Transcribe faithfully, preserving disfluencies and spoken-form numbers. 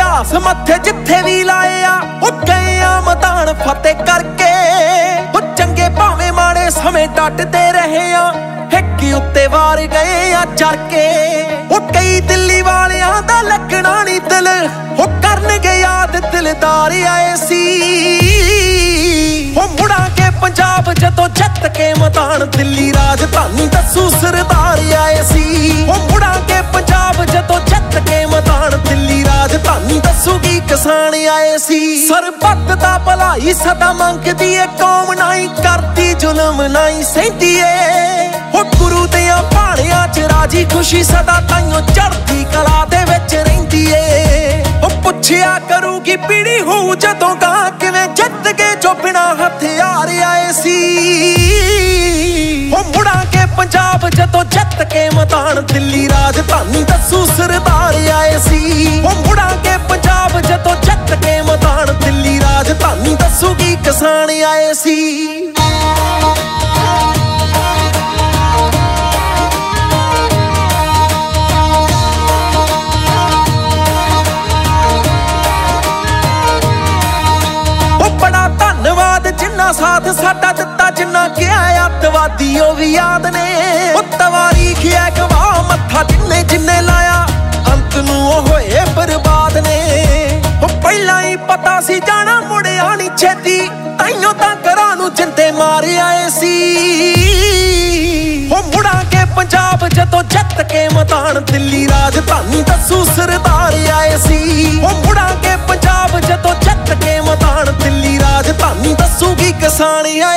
ਇਤਿਹਾਸ ਮੱਥੇ ਜਿੱਥੇ ਵੀ ਲਾਏ ਆ ਉਹ ਗਏ ਆ ਮੈਦਾਨ ਫਤਿਹ ਕਰਕੇ। ਉਹ ਚੰਗੇ ਭਾਵੇਂ ਮਾੜੇ ਸਮੇਂ ਡਟਦੇ ਰਹੇ ਆ ਹਿੱਕ ਉੱਤੇ ਵਾਰ ਗਏ ਆ ਚੜ ਕੇ। ਉਹ ਕਈ ਦਿੱਲੀ ਵਾਲਿਆਂ ਦਾ ਲੱਗਣਾ ਨੀ ਦਿਲ ਉਹ ਕਰਨਗੇ ਯਾਦ ਦਿਲਦਾਰ ਆਏ ਸੀ। ਉਹ ਮੁੜਾਂਗੇ ਪੰਜਾਬ ਜਦੋਂ ਜਿੱਤ ਕੇ ਮੈਦਾਨ ਦਿੱਲੀ ਰਾਜਧਾਨੀ ਦੱਸੂ ਸਰਦਾਰ ਆਏ ਸੀ। ਉਹ ਮੁੜਾਂਗੇ ਪੰਜਾਬ ਜਦੋਂ ਜਿੱਤ ਕੇ ਮੈਦਾਨ ਦਿੱਲੀ ਰਾਜਧਾਨੀ ਦੱਸੂਗੀ ਕਿਸਾਨ ਆਏ ਸੀ। ਸਰਬੱਤ ਦਾ ਭਲਾਈ ਸਦਾ ਮੰਗਦੀ ਏ ਕੌਮ ਨਾਈ ਕਰਦੀ ਜ਼ੁਲਮ ਨਾਈ ਸਹਿੰਦੀ ਏ। ਉਹ ਗੁਰੂ ਦਿਆਂ ਭਾਣਿਆਂ ਚ ਰਾਜੀ ਖੁਸ਼ੀ ਸਦਾ ਤਾਈਓ ਚੜ੍ਹਦੀ ਕਲਾ ਦੇ ਵਿੱਚ ਰਹਿੰਦੀ ਏ। ਉਹ ਪੁੱਛਿਆ ਕਰੂਗੀ ਪੀੜੀ ਹੋਊ ਜਦੋਂ ਗਾਂ ਕਿਵੇਂ ਜਿੱਤ ਕੇ ਜੋ ਬਿਨਾਂ ਹਥਿਆਰ ਆਏ ਸੀ। ਉਹ ਮੁੜਾਂਗੇ ਪੰਜਾਬ ਜਦੋਂ ਜਿੱਤ ਕੇ ਮੈਦਾਨ ਦਿੱਲੀ ਰਾਜਧਾਨੀ ਦੱਸੂ ਸਰਦਾਰ ਆਏ ਸੀ। ਉਹ ਮੁੜਾਂਗੇ ਪੰਜਾਬ ਜਦੋਂ ਜਿੱਤ ਕੇ ਮੈਦਾਨ ਦਿੱਲੀ ਰਾਜਧਾਨੀ ਦੱਸੂਗੀ ਕਿਸਾਨ ਆਏ ਸੀ। ਜਿੰਨਾ ਸਾਥ ਸਾਡਾ ਦਿੱਤਾ ਜਿੰਨਾ ਕਿਹਾ ਅੱਤਵਾਦੀ ਉਹ ਵੀ ਯਾਦ ਨੇ। ਉਹ ਤਵਾਰੀਖ ਹੈ ਗਵਾਹ ਮੱਥਾ ਜਿੰਨੇ ਜਿੰਨੇ ਲਾਇਆ ਅੰਤ ਨੂੰ ਉਹ ਹੋਏ ਬਰਬਾਦ ਨੇ। ਉਹ ਪਹਿਲਾਂ ਹੀ ਪਤਾ ਸੀ ਜਾਣਾ ਮੁੜਿਆ ਨੀ ਛੇਤੀ ਤਾਈਓ ਤਾਂ ਘਰਾਂ ਨੂੰ ਜਿੰਦੇ ਮਾਰ ਆਏ ਸੀ। ਉਹ ਮੁੜਾਂਗੇ ਪੰਜਾਬ ਜਦੋਂ ਜਿੱਤ ਕੇ ਮੈਦਾਨ ਦਿੱਲੀ ਰਾਜਧਾਨੀ ਦੱਸੂ ਸਰਦਾਰ ਆਏ ਸੀ। ਉਹ ਮੁੜਾਂਗੇ ਪੰਜਾਬ ਜਦੋਂ ਜਿੱਤ ਕੇ ਮੈਦਾਨ ਦਿੱਲੀ ਰਾਜਧਾਨੀ ਦੱਸੂਗੀ ਕਿਸਾਨ ਆਏ